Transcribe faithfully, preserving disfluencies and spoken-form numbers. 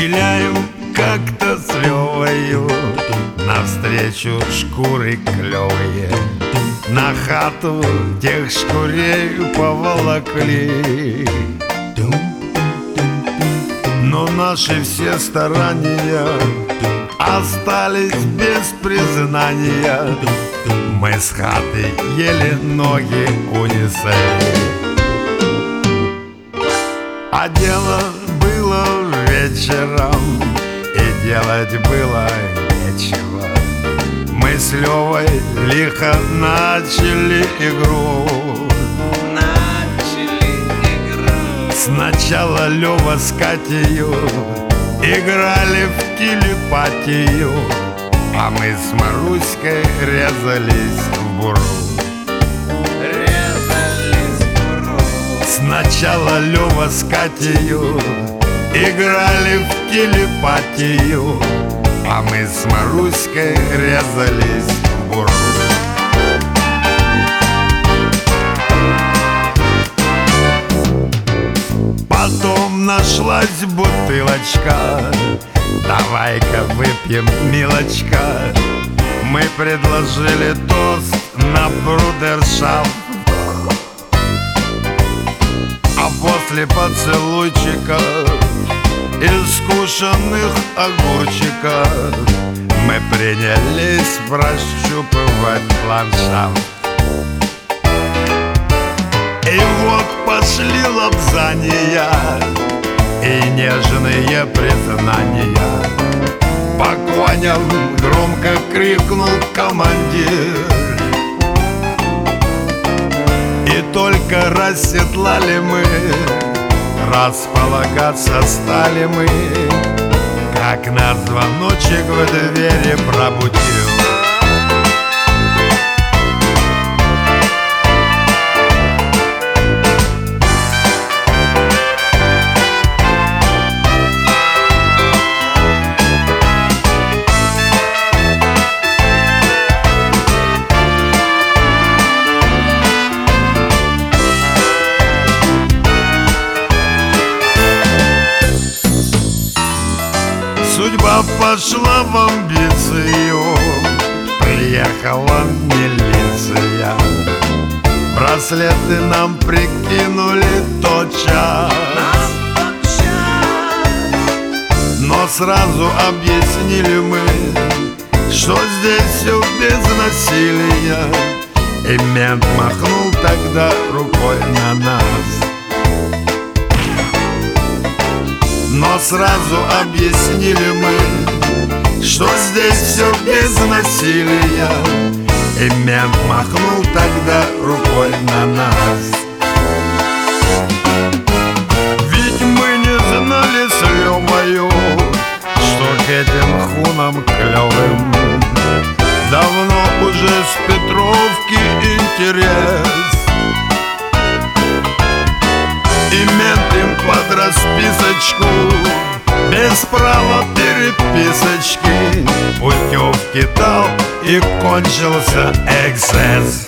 Виляем как-то с Левою навстречу шкуры клевые. На хату тех шкурей поволокли. Но наши все старания остались без признания. Мы с хаты еле ноги унесли. А дело было вечером, и делать было нечего. Мы с Левой лихо начали игру. Начали игру. Сначала Лева с Катею играли в телепатию, а мы с Маруськой резались в буру. Резались в буру. Сначала Лева с Катею играли в телепатию, а мы с Маруськой резались в буру. Потом нашлась бутылочка, давай-ка выпьем, милочка. Мы предложили тост на брудершафт, а после поцелуйчика из скушенных огурчиков мы принялись прощупывать ландшафт. И вот пошли лапзания и нежные признания. По коням громко крикнул командир, и только расседлали мы, располагаться стали мы, как нас звоночек в двери пробудил. Судьба пошла в амбицию, приехала милиция. Браслеты нам прикинули тотчас, но сразу объяснили мы, что здесь все без насилия. И мент махнул тогда рукой на нас. Но сразу объяснили мы, что здесь все без насилия. И мент махнул тогда рукой на нас. Ведь мы не знали с Левою, что к этим хунам клевым давно уже с Петровки интерес. И мент им под расписочку, без права переписочки, путевки дал, и кончился эксцесс.